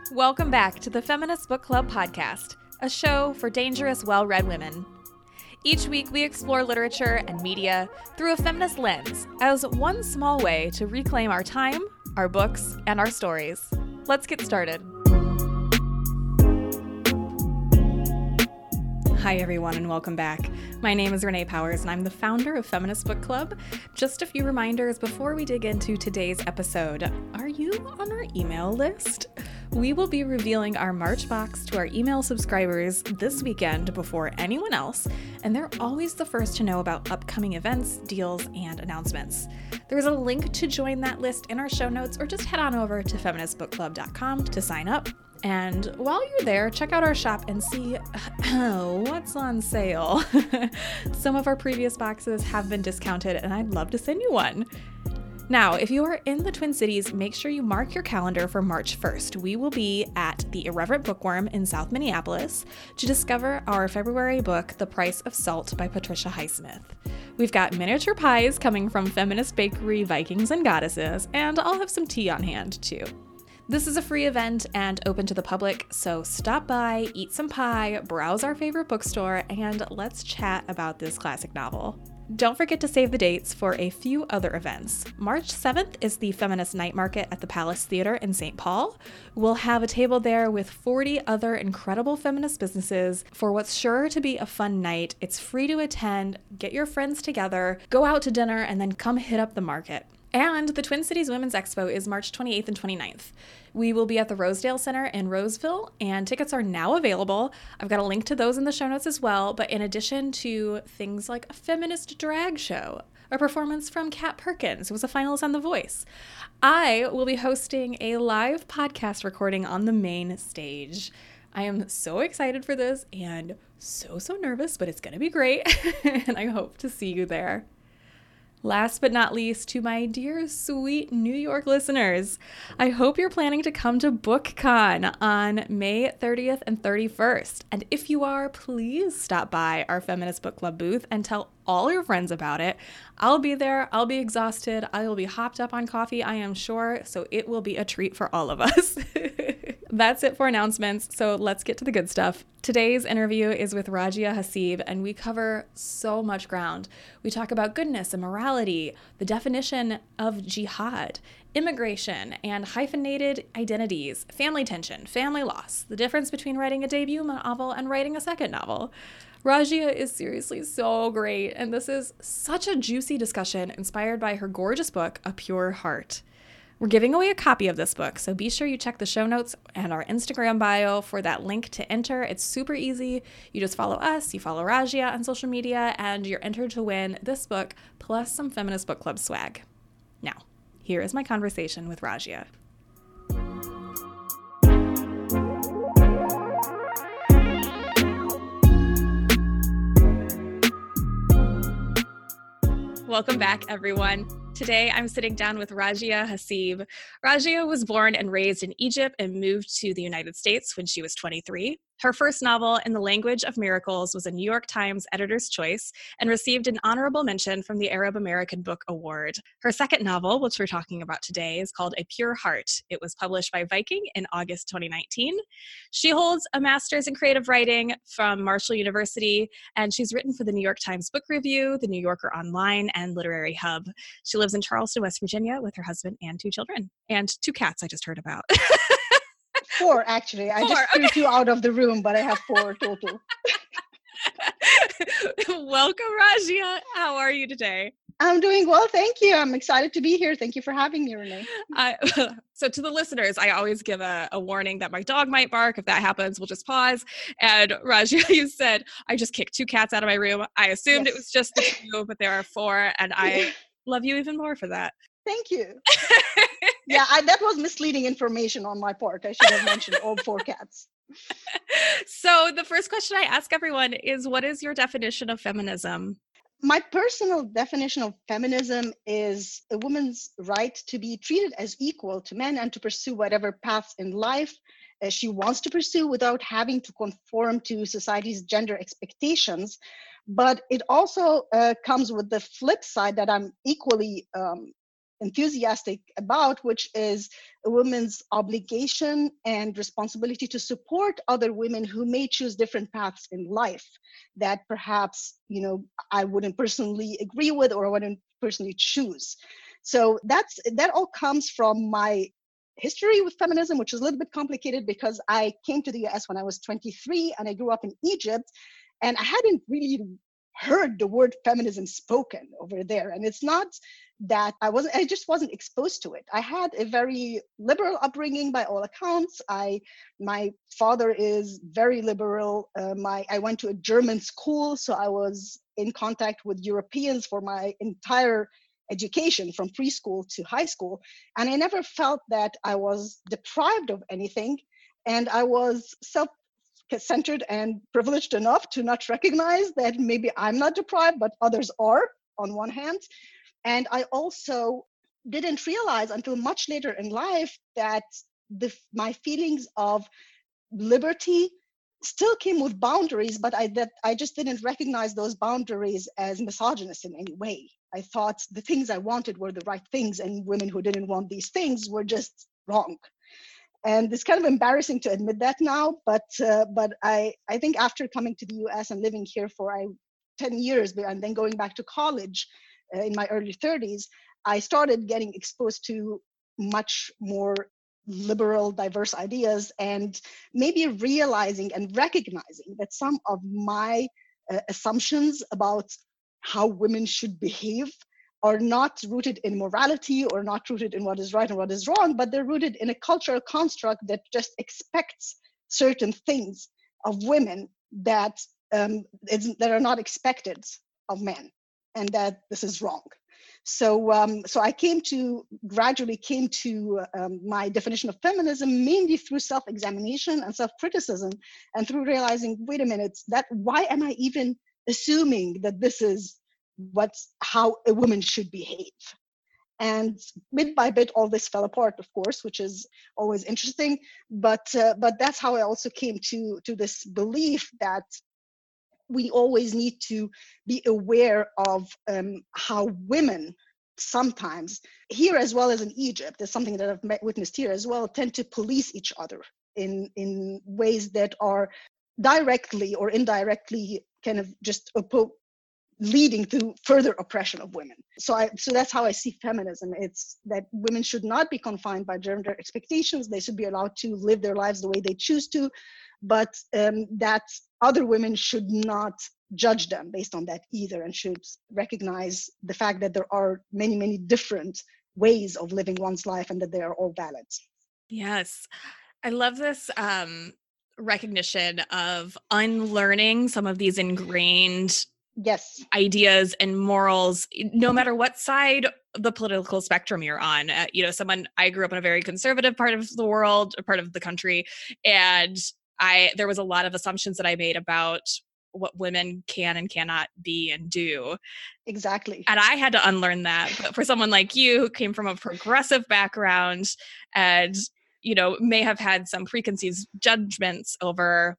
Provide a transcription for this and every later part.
Welcome back to the Feminist Book Club podcast, a show for dangerous, well-read women. Each week, we explore literature and media through a feminist lens as one small way to reclaim our time, our books, and our stories. Let's get started. Hi, everyone, and welcome back. My name is Renee Powers, and I'm the founder of Feminist Book Club. Just a few reminders before we dig into today's episode. Are you on our email list? We will be revealing our March box to our email subscribers this weekend before anyone else, and they're always the first to know about upcoming events, deals, and announcements. There's a link to join that list in our show notes, or just head on over to feministbookclub.com to sign up. And while you're there, check out our shop and see what's on sale. Some of our previous boxes have been discounted, and I'd love to send you one. Now, if you are in the Twin Cities, make sure you mark your calendar for March 1st. We will be at the Irreverent Bookworm in South Minneapolis to discover our February book, The Price of Salt by Patricia Highsmith. We've got miniature pies coming from feminist bakery Vikings and Goddesses, and I'll have some tea on hand too. This is a free event and open to the public, so stop by, eat some pie, browse our favorite bookstore, and let's chat about this classic novel. Don't forget to save the dates for a few other events. March 7th is the Feminist Night Market at the Palace Theater in St. Paul. We'll have a table there with 40 other incredible feminist businesses for what's sure to be a fun night. It's free to attend, get your friends together, go out to dinner, and then come hit up the market. And the Twin Cities Women's Expo is March 28th and 29th. We will be at the Rosedale Center in Roseville, and tickets are now available. I've got a link to those in the show notes as well, but in addition to things like a feminist drag show, a performance from Kat Perkins, who was a finalist on The Voice, I will be hosting a live podcast recording on the main stage. I am so excited for this and so nervous, but it's going to be great, and I hope to see you there. Last but not least, to my dear, sweet New York listeners, I hope you're planning to come to BookCon on May 30th and 31st. And if you are, please stop by our Feminist Book Club booth and tell all your friends about it. I'll be there. I'll be exhausted. I will be hopped up on coffee, I am sure. So it will be a treat for all of us. That's it for announcements, so let's get to the good stuff. Today's interview is with Rajia Haseeb, and we cover so much ground. We talk about goodness and morality, the definition of jihad, immigration and hyphenated identities, family tension, family loss, the difference between writing a debut novel and writing a second novel. Rajia is seriously so great, and this is such a juicy discussion inspired by her gorgeous book, A Pure Heart. We're giving away a copy of this book, so be sure you check the show notes and our Instagram bio for that link to enter. It's super easy. You just follow us, you follow Rajia on social media, and you're entered to win this book plus some Feminist Book Club swag. Now, here is my conversation with Rajia. Welcome back, everyone. Today, I'm sitting down with Rajia Haseeb. Rajia was born and raised in Egypt and moved to the United States when she was 23. Her first novel, In the Language of Miracles, was a New York Times Editor's Choice and received an honorable mention from the Arab American Book Award. Her second novel, which we're talking about today, is called A Pure Heart. It was published by Viking in August 2019. She holds a master's in creative writing from Marshall University, and she's written for the New York Times Book Review, the New Yorker Online, and Literary Hub. She lives in Charleston, West Virginia with her husband and 2 children, and 2 cats I just heard about. 4, actually. I just threw 2 out of the room, but I have 4 total. Welcome, Rajia. How are you today? I'm doing well, thank you. I'm excited to be here. Thank you for having me, Renee. So to the listeners, I always give a warning that my dog might bark. If that happens, we'll just pause. And Rajia, you said, I just kicked 2 cats out of my room. I assumed It was just the 2, but there are 4, and I love you even more for that. Thank you. Yeah, that was misleading information on my part. I should have mentioned all 4 cats. So the first question I ask everyone is, what is your definition of feminism? My personal definition of feminism is a woman's right to be treated as equal to men and to pursue whatever paths in life she wants to pursue without having to conform to society's gender expectations. But it also comes with the flip side that I'm equally enthusiastic about, which is a woman's obligation and responsibility to support other women who may choose different paths in life that perhaps, I wouldn't personally agree with or wouldn't personally choose. So that all comes from my history with feminism, which is a little bit complicated because I came to the US when I was 23 and I grew up in Egypt, and I hadn't really heard the word feminism spoken over there. And it's not that I just wasn't exposed to it. I had a very liberal upbringing by all accounts. My father is very liberal. I went to a German school, so I was in contact with Europeans for my entire education from preschool to high school. And I never felt that I was deprived of anything. And I was self-centered and privileged enough to not recognize that maybe I'm not deprived, but others are on one hand. And I also didn't realize until much later in life that my feelings of liberty still came with boundaries, but I just didn't recognize those boundaries as misogynist in any way. I thought the things I wanted were the right things, and women who didn't want these things were just wrong. And it's kind of embarrassing to admit that now, but I think after coming to the US and living here for 10 years and then going back to college in my early 30s, I started getting exposed to much more liberal, diverse ideas, and maybe realizing and recognizing that some of my assumptions about how women should behave are not rooted in morality or not rooted in what is right and what is wrong, but they're rooted in a cultural construct that just expects certain things of women that are not expected of men, and that this is wrong. So I gradually came to my definition of feminism mainly through self-examination and self-criticism, and through realizing, wait a minute, why am I even assuming that this is how a woman should behave? And bit by bit, all this fell apart, of course, which is always interesting. But that's how I also came to this belief that we always need to be aware of how women sometimes, here as well as in Egypt, is something that I've witnessed here as well, tend to police each other in ways that are directly or indirectly kind of just leading to further oppression of women. So that's how I see feminism. It's that women should not be confined by gender expectations. They should be allowed to live their lives the way they choose to, but that other women should not judge them based on that either, and should recognize the fact that there are many, many different ways of living one's life and that they are all valid. Yes. I love this recognition of unlearning some of these ingrained ideas and morals, no matter what side the political spectrum you're on. I grew up in a very conservative part of the world, a part of the country, and there was a lot of assumptions that I made about what women can and cannot be and do. Exactly. And I had to unlearn that. But for someone like you who came from a progressive background and, may have had some preconceived judgments over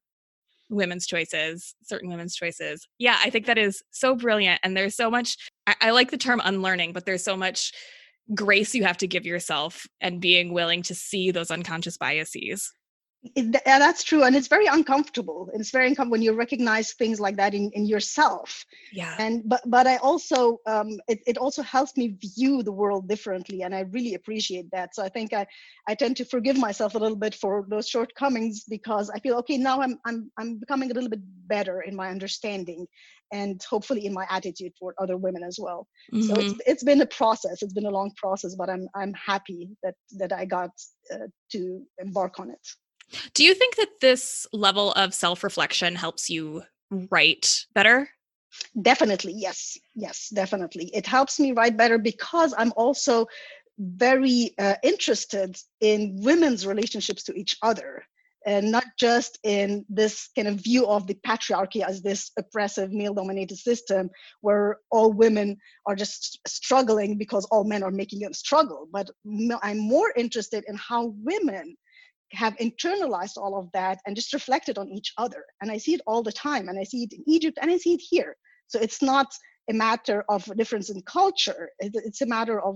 certain women's choices. Yeah, I think that is so brilliant. And there's so much, I like the term unlearning, but there's so much grace you have to give yourself and being willing to see those unconscious biases. That's true. And it's very uncomfortable. It's very uncomfortable when you recognize things like that in yourself. Yeah. But I also, it also helps me view the world differently. And I really appreciate that. So I think I tend to forgive myself a little bit for those shortcomings, because I feel, okay, now I'm becoming a little bit better in my understanding and hopefully in my attitude toward other women as well. Mm-hmm. So it's been a process. It's been a long process, but I'm happy that I got to embark on it. Do you think that this level of self-reflection helps you write better? Definitely, yes. Yes, definitely. It helps me write better because I'm also very interested in women's relationships to each other, and not just in this kind of view of the patriarchy as this oppressive male-dominated system where all women are just struggling because all men are making them struggle. But I'm more interested in how women have internalized all of that and just reflected on each other. And I see it all the time, and I see it in Egypt and I see it here. So it's not a matter of a difference in culture. It's a matter of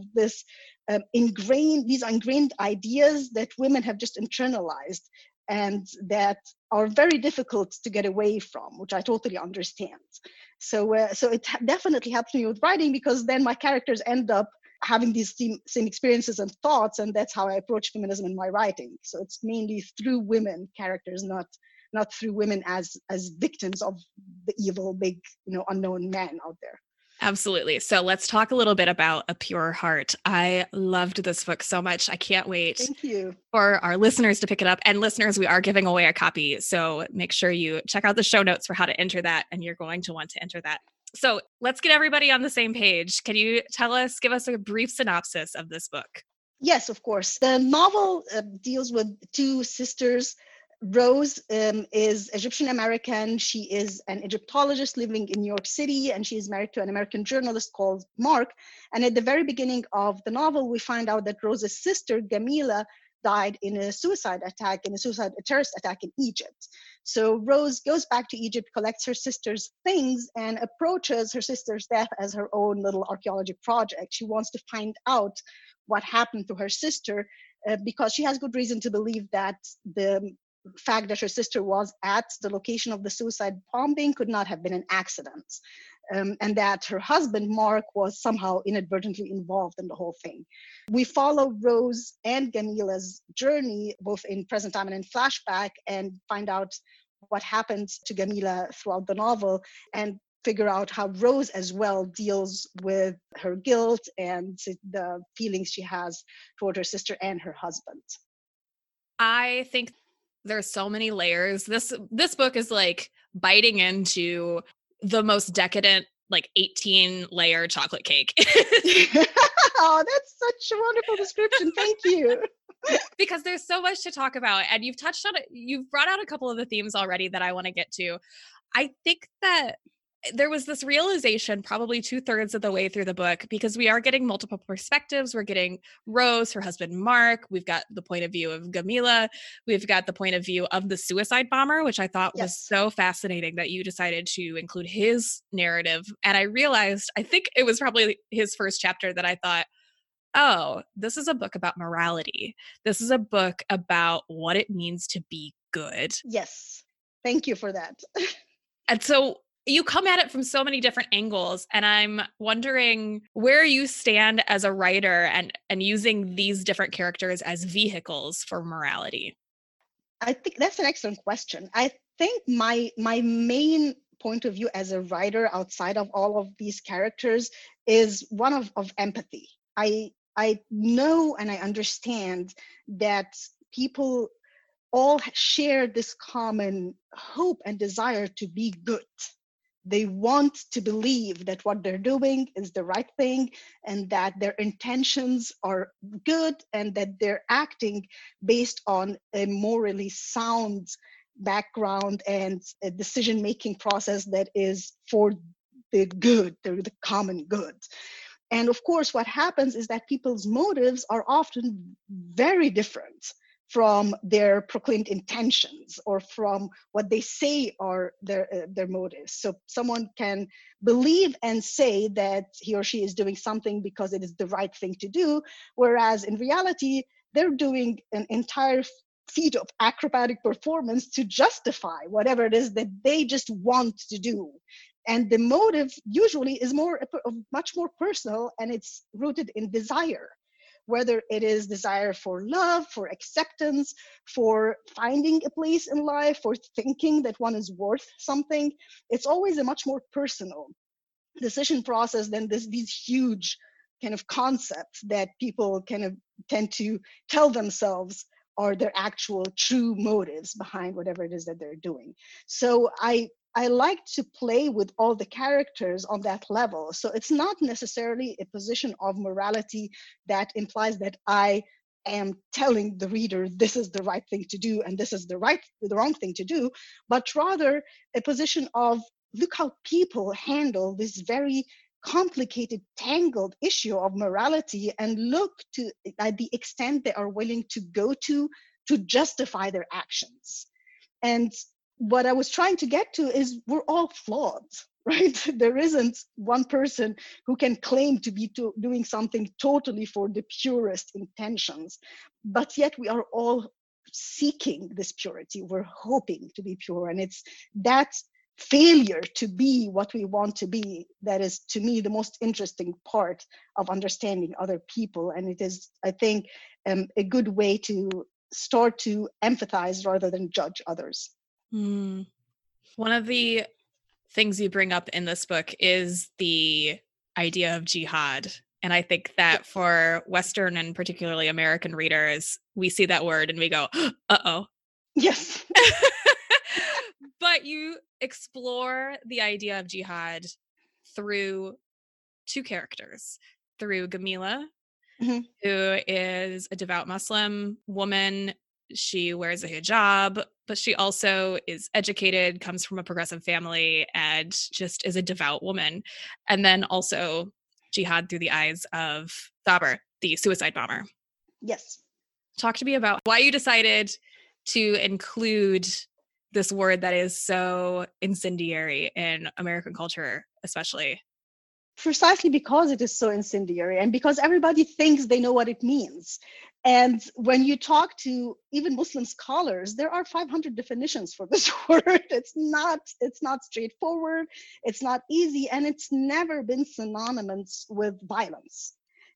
these ingrained ideas that women have just internalized and that are very difficult to get away from, which I totally understand. So it definitely helps me with writing, because then my characters end up having these same experiences and thoughts, and that's how I approach feminism in my writing. So it's mainly through women characters, not through women as victims of the evil big unknown man out there. Absolutely. So let's talk a little bit about A Pure Heart. I loved this book so much. I can't wait Thank you. for our listeners to pick it up. And listeners, we are giving away a copy. So make sure you check out the show notes for how to enter that. And you're going to want to enter that. So let's get everybody on the same page. Can you give us a brief synopsis of this book? Yes, of course. The novel deals with two sisters. Rose is Egyptian American. She is an Egyptologist living in New York City, and she is married to an American journalist called Mark. And at the very beginning of the novel, we find out that Rose's sister, Gamila, died in a terrorist attack in Egypt. So Rose goes back to Egypt, collects her sister's things, and approaches her sister's death as her own little archaeology project. She wants to find out what happened to her sister because she has good reason to believe that the fact that her sister was at the location of the suicide bombing could not have been an accident, and that her husband, Mark, was somehow inadvertently involved in the whole thing. We follow Rose and Gamila's journey, both in present time and in flashback, and find out what happened to Gamila throughout the novel, and figure out how Rose as well deals with her guilt and the feelings she has toward her sister and her husband. I think there's so many layers. This book is like biting into the most decadent, like 18-layer chocolate cake. Oh, that's such a wonderful description. Thank you. Because there's so much to talk about, and you've touched on it. You've brought out a couple of the themes already that I want to get to. I think that there was this realization probably 2/3 of the way through the book, because we are getting multiple perspectives. We're getting Rose, her husband, Mark. We've got the point of view of Gamila. We've got the point of view of the suicide bomber, which I thought was so fascinating that you decided to include his narrative. And I realized, I think it was probably his first chapter that I thought, oh, this is a book about morality. This is a book about what it means to be good. Yes. Thank you for that. And so you come at it from so many different angles, and I'm wondering where you stand as a writer and using these different characters as vehicles for morality. I think that's an excellent question. I think my main point of view as a writer outside of all of these characters is one of empathy. I know and I understand that people all share this common hope and desire to be good. They want to believe that what they're doing is the right thing, and that their intentions are good, and that they're acting based on a morally sound background and a decision-making process that is for the good, the common good. And of course, what happens is that people's motives are often very different from their proclaimed intentions or from what they say are their motives. So someone can believe and say that he or she is doing something because it is the right thing to do, whereas in reality, they're doing an entire feat of acrobatic performance to justify whatever it is that they just want to do. And the motive usually is much more personal, and it's rooted in desire. Whether it is desire for love, for acceptance, for finding a place in life, for thinking that one is worth something, it's always a much more personal decision process than these huge kind of concepts that people kind of tend to tell themselves are their actual true motives behind whatever it is that they're doing. So I like to play with all the characters on that level. So it's not necessarily a position of morality that implies that I am telling the reader this is the right thing to do and this is the wrong thing to do, but rather a position of look how people handle this very complicated, tangled issue of morality, and look to at the extent they are willing to go to justify their actions. And what I was trying to get to is we're all flawed. right? There isn't one person who can claim to be doing something totally for the purest intentions, but yet we are all seeking this purity. We're hoping to be pure, and it's that failure to be what we want to be that is, to me, the most interesting part of understanding other people. And it is, I think, a good way to start to empathize rather than judge others. One of the things you bring up in this book is the idea of jihad. And I think that for Western and particularly American readers, we see that word and we go, uh-oh. Yes. But you explore the idea of jihad through two characters, through Gamila, who is a devout Muslim woman. She wears a hijab, but she also is educated, comes from a progressive family, and just is a devout woman. And then also jihad through the eyes of Thaber, the suicide bomber. Yes. Talk to me about why you decided to include this word that is so incendiary in American culture, especially. Precisely because it is so incendiary and because everybody thinks they know what it means. And when you talk to even Muslim scholars, there are 500 definitions for this word. It's not straightforward, it's not easy, and it's never been synonymous with violence.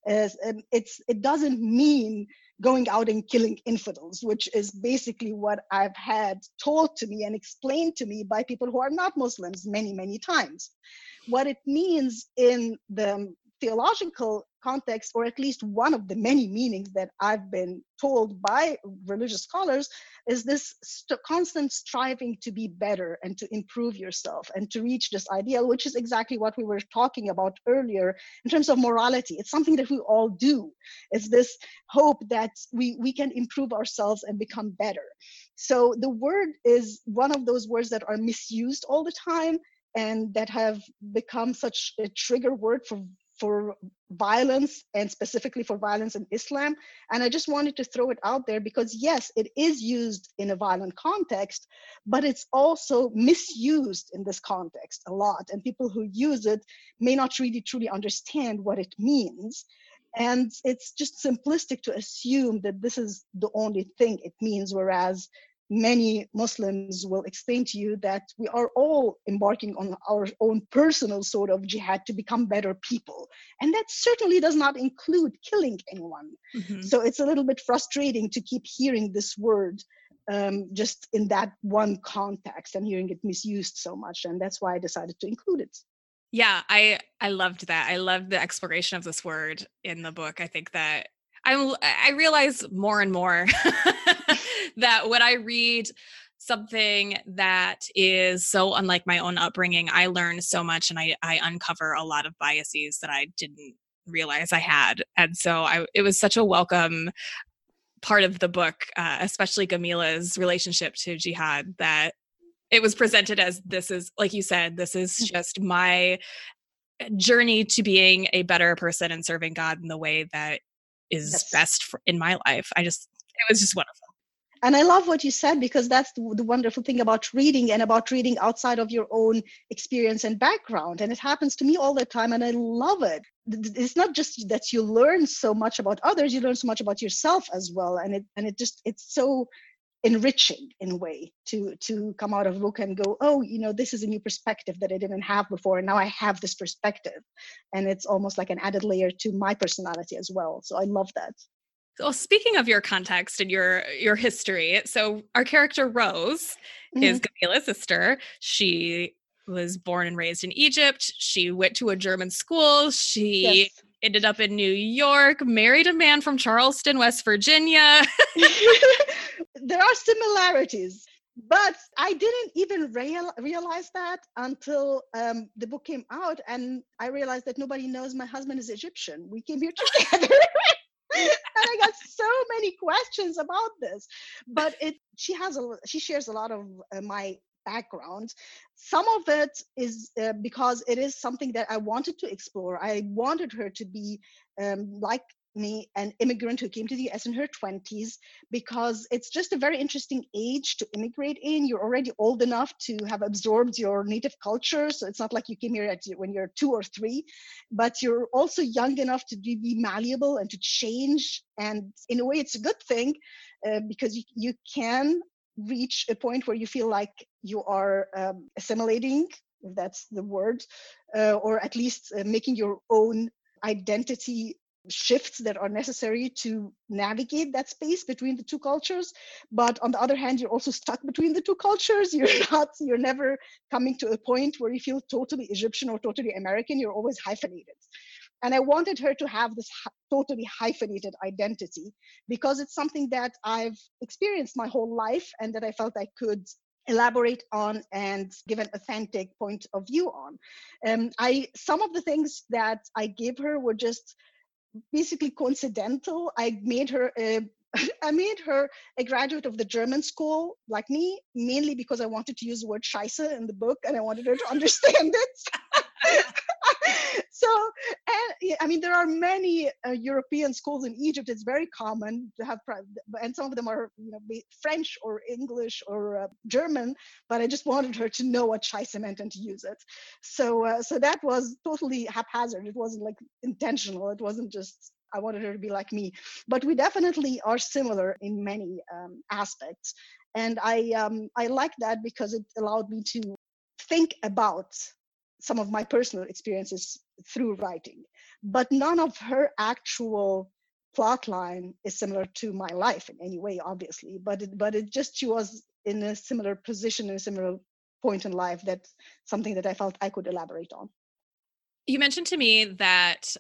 It doesn't mean going out and killing infidels, which is basically what I've had told to me and explained to me by people who are not Muslims many, many times. What it means in the theological context, or at least one of the many meanings that I've been told by religious scholars, is this constant striving to be better and to improve yourself and to reach this ideal, which is exactly what we were talking about earlier in terms of morality. It's something that we all do. It's this hope that we can improve ourselves and become better. So the word is one of those words that are misused all the time and that have become such a trigger word for violence, and specifically for violence in Islam. And I just wanted to throw it out there because yes, it is used in a violent context, but it's also misused in this context a lot. And people who use it may not really truly understand what it means. And it's just simplistic to assume that this is the only thing it means, whereas many Muslims will explain to you that we are all embarking on our own personal sort of jihad to become better people. And that certainly does not include killing anyone. So it's a little bit frustrating to keep hearing this word just in that one context and hearing it misused so much. And that's why I decided to include it. Yeah, I loved that. I loved the exploration of this word in the book. I think that I realize more and more that when I read something that is so unlike my own upbringing, I learn so much and I uncover a lot of biases that I didn't realize I had. And so it was such a welcome part of the book, especially Gamila's relationship to jihad, that it was presented as, this is, like you said, this is just my journey to being a better person and serving God in the way that is best in my life. It was just wonderful. And I love what you said, because that's the wonderful thing about reading and about reading outside of your own experience and background. And it happens to me all the time, and I love it. It's not just that you learn so much about others, you learn so much about yourself as well. And it's so enriching in a way to come out of a book and go, oh, this is a new perspective that I didn't have before, and now I have this perspective, and it's almost like an added layer to my personality as well. So I love that. So speaking of your context and your history, so our character Rose is Gamila's sister. She was born and raised in Egypt. She went to a German school. She ended up in New York, married a man from Charleston, West Virginia. There are similarities, but I didn't even realize that until the book came out, and I realized that nobody knows my husband is Egyptian. We came here together. And I got so many questions about this, but she shares a lot of my background. Some of it is because it is something that I wanted to explore. I wanted her to be like me an immigrant who came to the US in her 20s, because it's just a very interesting age to immigrate in. You're already old enough to have absorbed your native culture. So it's not like you came here when you're 2 or 3, but you're also young enough to be malleable and to change. And in a way, it's a good thing, because you can reach a point where you feel like you are assimilating, if that's the word, or at least making your own identity shifts that are necessary to navigate that space between the two cultures. But on the other hand, you're also stuck between the two cultures. You're never coming to a point where you feel totally Egyptian or totally American. You're always hyphenated. And I wanted her to have this totally hyphenated identity, because it's something that I've experienced my whole life and that I felt I could elaborate on and give an authentic point of view on. Some of the things that I gave her were just basically coincidental. I made her I made her a graduate of the German school, like me, mainly because I wanted to use the word Scheiße in the book and I wanted her to understand it. So, and I mean, there are many European schools in Egypt. It's very common to have, and some of them are, French or English or German. But I just wanted her to know what Scheiße meant and to use it. So that was totally haphazard. It wasn't like intentional. It wasn't just I wanted her to be like me. But we definitely are similar in many aspects, and I like that because it allowed me to think about some of my personal experiences through writing. But none of her actual plot line is similar to my life in any way, obviously. But it just, she was in a similar position, in a similar point in life, that's something that I felt I could elaborate on. You mentioned to me that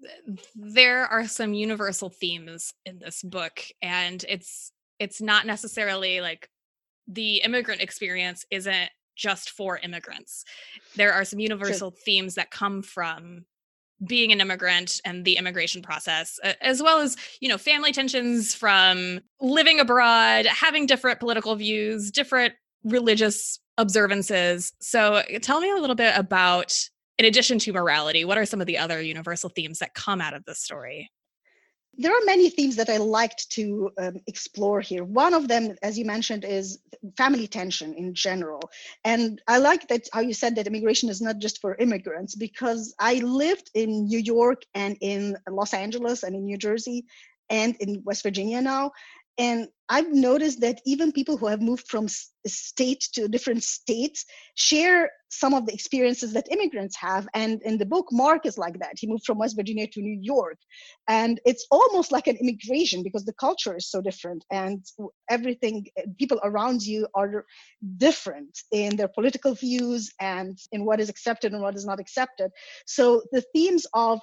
there are some universal themes in this book, and it's not necessarily like the immigrant experience isn't just for immigrants. There are some universal themes that come from being an immigrant and the immigration process, as well as, family tensions from living abroad, having different political views, different religious observances. So tell me a little bit about, in addition to morality, what are some of the other universal themes that come out of this story? There are many themes that I liked to explore here. One of them, as you mentioned, is family tension in general. And I like that how you said that immigration is not just for immigrants, because I lived in New York and in Los Angeles and in New Jersey and in West Virginia now. And I've noticed that even people who have moved from a state to a different state share some of the experiences that immigrants have. And in the book, Mark is like that. He moved from West Virginia to New York. And it's almost like an immigration because the culture is so different and everything, people around you are different in their political views and in what is accepted and what is not accepted. So the themes of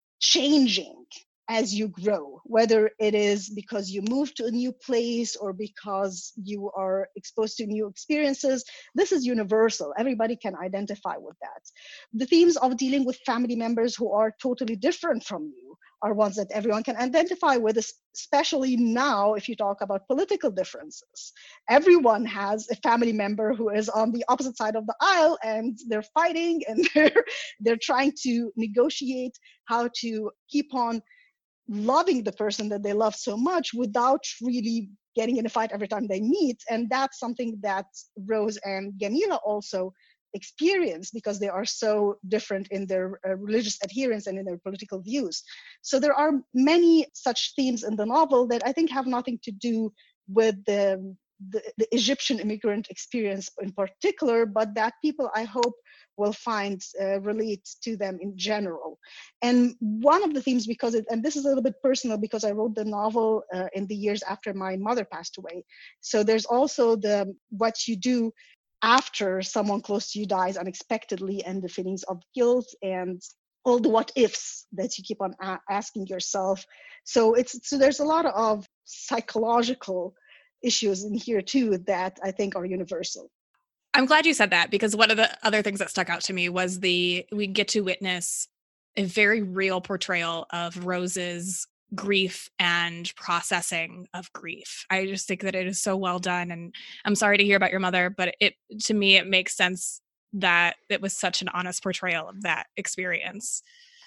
changing as you grow, whether it is because you move to a new place or because you are exposed to new experiences, this is universal. Everybody can identify with that. The themes of dealing with family members who are totally different from you are ones that everyone can identify with, especially now if you talk about political differences. Everyone has a family member who is on the opposite side of the aisle and they're fighting and they're trying to negotiate how to keep on loving the person that they love so much without really getting in a fight every time they meet. And that's something that Rose and Gamila also experience because they are so different in their religious adherence and in their political views. So there are many such themes in the novel that I think have nothing to do with the Egyptian immigrant experience in particular, but that people, I hope, will find relate to them in general. And one of the themes, and this is a little bit personal because I wrote the novel in the years after my mother passed away. So there's also what you do after someone close to you dies unexpectedly, and the feelings of guilt and all the what ifs that you keep on asking yourself. So there's a lot of psychological issues in here too that I think are universal. I'm glad you said that, because one of the other things that stuck out to me was we get to witness a very real portrayal of Rose's grief and processing of grief. I just think that it is so well done, and I'm sorry to hear about your mother, but to me, it makes sense that it was such an honest portrayal of that experience.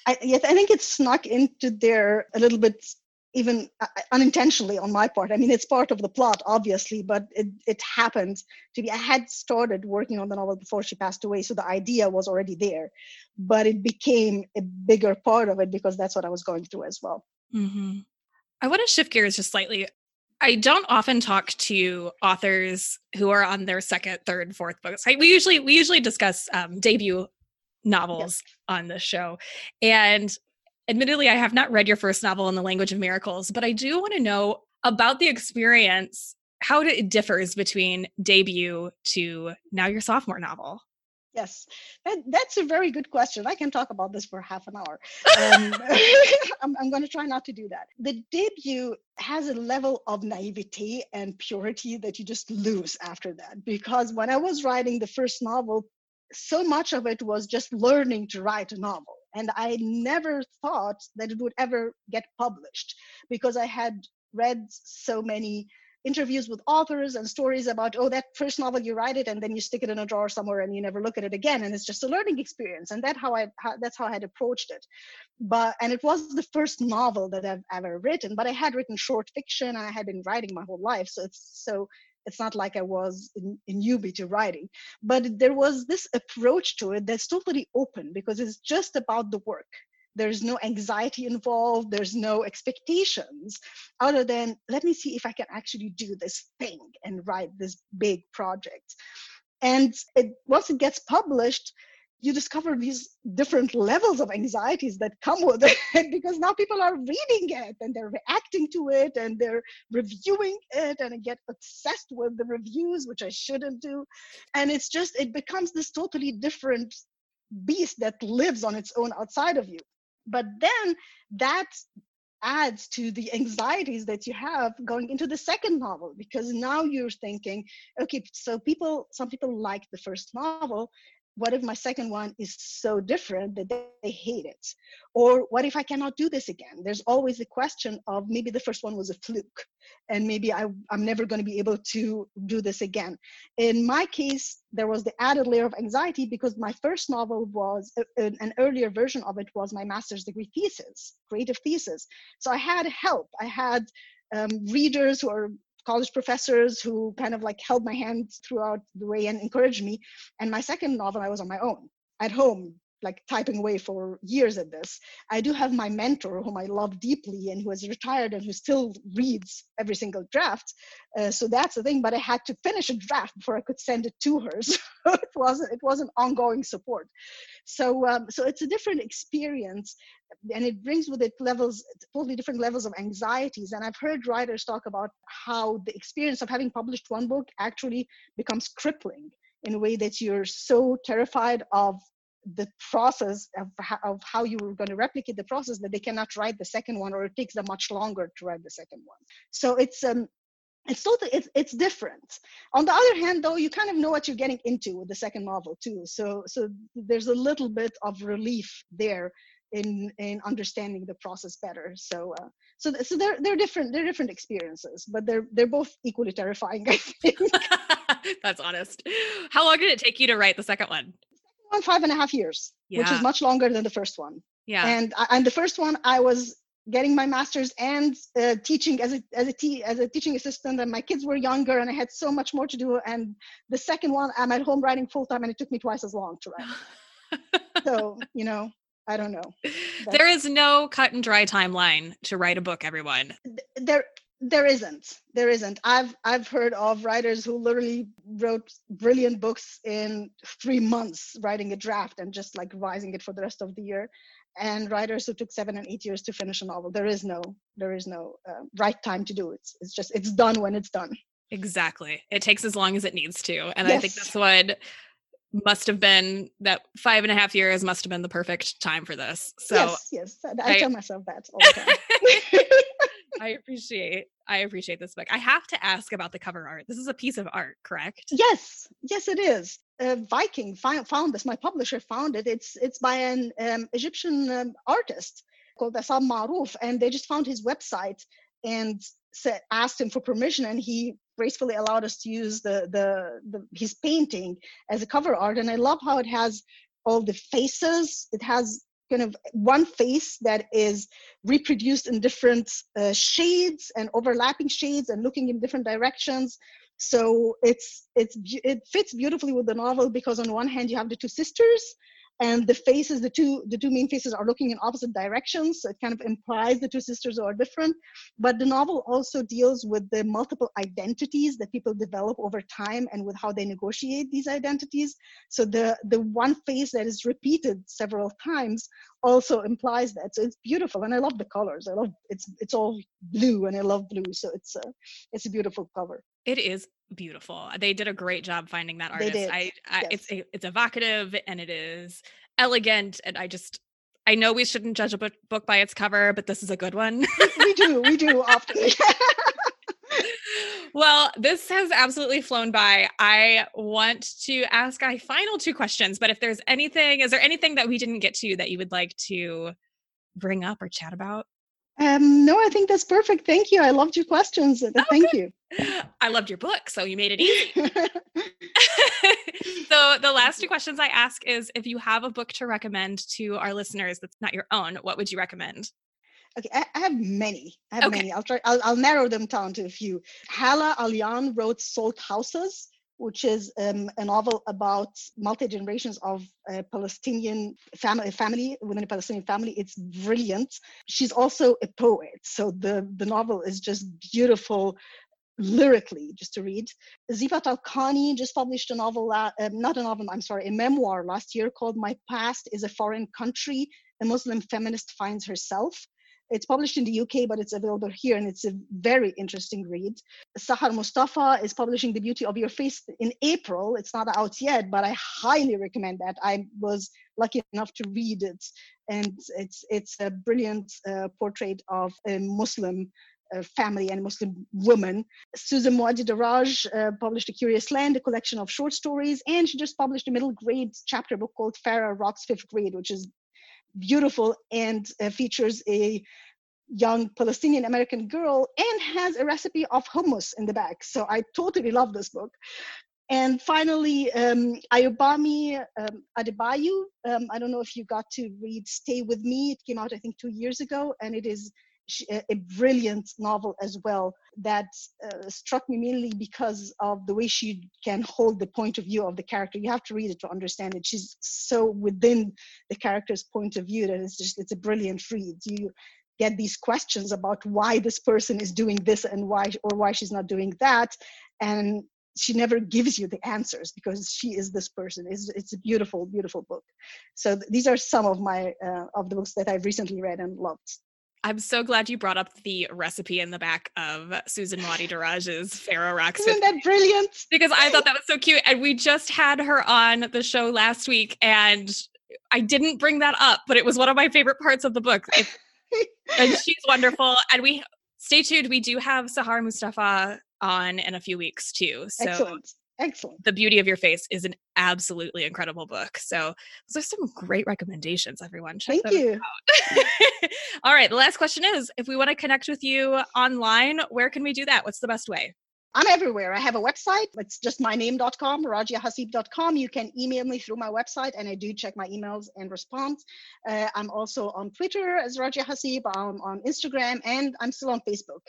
Yes, I think it snuck into there a little bit, even unintentionally on my part. I mean, it's part of the plot, obviously, but it happened to be. I had started working on the novel before she passed away, so the idea was already there, but it became a bigger part of it because that's what I was going through as well. Mm-hmm. I want to shift gears just slightly. I don't often talk to authors who are on their second, third, fourth books. We usually discuss debut novels on this show. And admittedly, I have not read your first novel, In the Language of Miracles, but I do want to know about the experience, how it differs between debut to now your sophomore novel. Yes, that's a very good question. I can talk about this for half an hour. I'm going to try not to do that. The debut has a level of naivety and purity that you just lose after that. Because when I was writing the first novel, so much of it was just learning to write a novel. And I never thought that it would ever get published because I had read so many interviews with authors and stories about, oh, that first novel, you write it and then you stick it in a drawer somewhere and you never look at it again, and it's just a learning experience. And that's how I had approached it. And it was the first novel that I've ever written, but I had written short fiction and I had been writing my whole life, so it's not like I was a newbie to writing. But there was this approach to it that's totally open because it's just about the work. There's no anxiety involved. There's no expectations other than, let me see if I can actually do this thing and write this big project. And once it gets published, you discover these different levels of anxieties that come with it because now people are reading it and they're reacting to it and they're reviewing it, and I get obsessed with the reviews, which I shouldn't do. And it becomes this totally different beast that lives on its own outside of you. But then that adds to the anxieties that you have going into the second novel, because now you're thinking, okay, so some people like the first novel. What if my second one is so different that they hate it? Or what if I cannot do this again? There's always the question of maybe the first one was a fluke and maybe I'm never going to be able to do this again. In my case, there was the added layer of anxiety because my first novel was an earlier version of it was my master's degree thesis, creative thesis. So I had help. I had readers who are college professors who kind of like held my hand throughout the way and encouraged me. And my second novel, I was on my own at home, like typing away for years at this. I do have my mentor, whom I love deeply and who is retired and who still reads every single draft. So that's the thing, but I had to finish a draft before I could send it to her. So it was an ongoing support. So it's a different experience, and it brings with it totally different levels of anxieties. And I've heard writers talk about how the experience of having published one book actually becomes crippling in a way that you're so terrified of the process of how you were going to replicate the process that they cannot write the second one, or it takes them much longer to write the second one. So it's different. On the other hand, though, you kind of know what you're getting into with the second novel too. So there's a little bit of relief there in understanding the process better. So they're different experiences, but they're both equally terrifying, I think. That's honest. How long did it take you to write the second one? 5.5 years, which is much longer than the first one. Yeah. And the first one, I was getting my master's and teaching as a teaching assistant, and my kids were younger and I had so much more to do. And the second one, I'm at home writing full time and it took me twice as long to write. So, I don't know. There is no cut and dry timeline to write a book, everyone. There isn't. I've heard of writers who literally wrote brilliant books in 3 months, writing a draft and just like revising it for the rest of the year, and writers who took 7 and 8 years to finish a novel. There is no right time to do it. It's done when it's done. Exactly. It takes as long as it needs to, and yes. I think that's what must have been, that 5.5 years must have been the perfect time for this. So yes. I tell myself that all the time. I appreciate this book. I have to ask about the cover art. This is a piece of art, correct? Yes, it is. Viking found this. My publisher found it. It's by an Egyptian artist called Assam Maruf, and they just found his website and asked him for permission, and he gracefully allowed us to use his painting as a cover art. And I love how it has all the faces. It has kind of one face that is reproduced in different shades and overlapping shades and looking in different directions. So it fits beautifully with the novel, because on one hand you have the two sisters, and the faces, the two main faces are looking in opposite directions. So it kind of implies the two sisters are different. But the novel also deals with the multiple identities that people develop over time and with how they negotiate these identities. So the one face that is repeated several times also implies that. So it's beautiful, and I love the colors. I love it's all blue, and I love blue. So it's a beautiful cover. It is beautiful. They did a great job finding that artist. They did. Yes. It's evocative and it is elegant, and I know we shouldn't judge a book by its cover, but this is a good one. we do often. Well, this has absolutely flown by. I want to ask our final two questions, but if there's anything, is there anything that we didn't get to that you would like to bring up or chat about? No, I think that's perfect. Thank you. I loved your questions. Thank you. I loved your book, so you made it easy. So the last two questions I ask is, if you have a book to recommend to our listeners that's not your own, what would you recommend? Okay, I have many. Many. I'll narrow them down to a few. Hala Alyan wrote Salt Houses, which is a novel about multi-generations of a Palestinian family within a Palestinian family. It's brilliant. She's also a poet, so the novel is just beautiful lyrically, just to read. Zifat Al-Khani just published a memoir last year called My Past is a Foreign Country, a Muslim feminist finds herself. It's published in the UK, but it's available here, and it's a very interesting read. Sahar Mustafa is publishing The Beauty of Your Face in April. It's not out yet, but I highly recommend that. I was lucky enough to read it, and it's a brilliant portrait of a Muslim family and Muslim woman. Susan Moadi Daraj published A Curious Land, a collection of short stories, and she just published a middle grade chapter book called Farah Rocks Fifth Grade, which is beautiful and features a young Palestinian American girl and has a recipe of hummus in the back. So I totally love this book. And finally, Ayobami Adebayo. I don't know if you got to read Stay With Me. It came out, I think, 2 years ago, and it is a brilliant novel as well that struck me mainly because of the way she can hold the point of view of the character. You have to read it to understand it. She's so within the character's point of view that it's a brilliant read. You get these questions about why this person is doing this and why she's not doing that, and she never gives you the answers because she is this person. It's a beautiful, beautiful book. So these are some of my of the books that I've recently read and loved. I'm so glad you brought up the recipe in the back of Susan Moadi Daraj's Farah Rocks. Isn't that brilliant? Because I thought that was so cute. And we just had her on the show last week, and I didn't bring that up, but it was one of my favorite parts of the book. And she's wonderful. And stay tuned. We do have Sahar Mustafa on in a few weeks too. So Excellent. The Beauty of Your Face is an absolutely incredible book. So those are some great recommendations, everyone. Check Thank you. Out. All right. The last question is, if we want to connect with you online, where can we do that? What's the best way? I'm everywhere. I have a website. It's just myname.com, rajiahasib.com. You can email me through my website, and I do check my emails and respond. I'm also on Twitter as Rajia Hasib. I'm on Instagram, and I'm still on Facebook.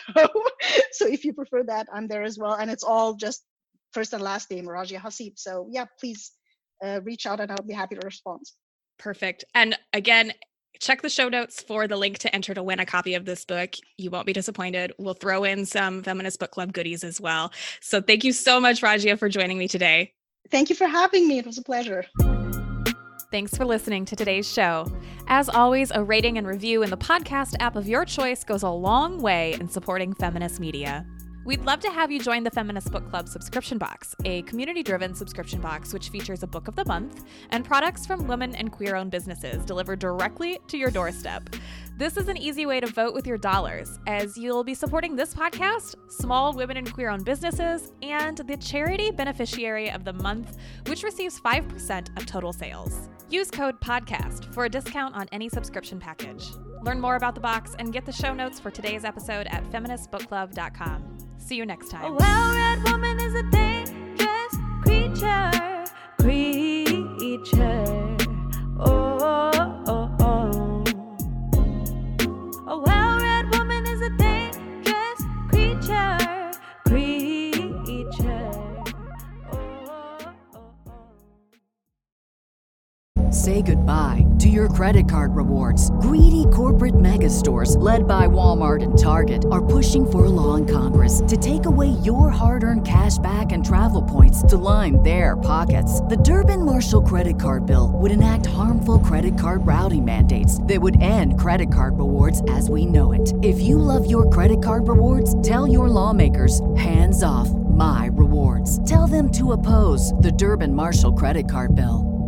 So if you prefer that, I'm there as well. And it's all just first and last name, Rajia Hasib. So yeah, please reach out and I'll be happy to respond. Perfect. And again, check the show notes for the link to enter to win a copy of this book. You won't be disappointed. We'll throw in some Feminist Book Club goodies as well. So thank you so much, Rajia, for joining me today. Thank you for having me. It was a pleasure. Thanks for listening to today's show. As always, a rating and review in the podcast app of your choice goes a long way in supporting feminist media. We'd love to have you join the Feminist Book Club subscription box, a community-driven subscription box which features a book of the month and products from women and queer-owned businesses delivered directly to your doorstep. This is an easy way to vote with your dollars, as you'll be supporting this podcast, small women and queer-owned businesses, and the charity beneficiary of the month, which receives 5% of total sales. Use code PODCAST for a discount on any subscription package. Learn more about the box and get the show notes for today's episode at feministbookclub.com. See you next time. A well-read woman is a dangerous creature. Oh, oh, oh. say goodbye to your credit card rewards. Greedy corporate mega stores, led by Walmart and Target, are pushing for a law in Congress to take away your hard-earned cash back and travel points to line their pockets. The Durbin-Marshall credit card bill would enact harmful credit card routing mandates that would end credit card rewards as we know it. If you love your credit card rewards, tell your lawmakers, hands off my rewards. Tell them to oppose the Durbin-Marshall credit card bill.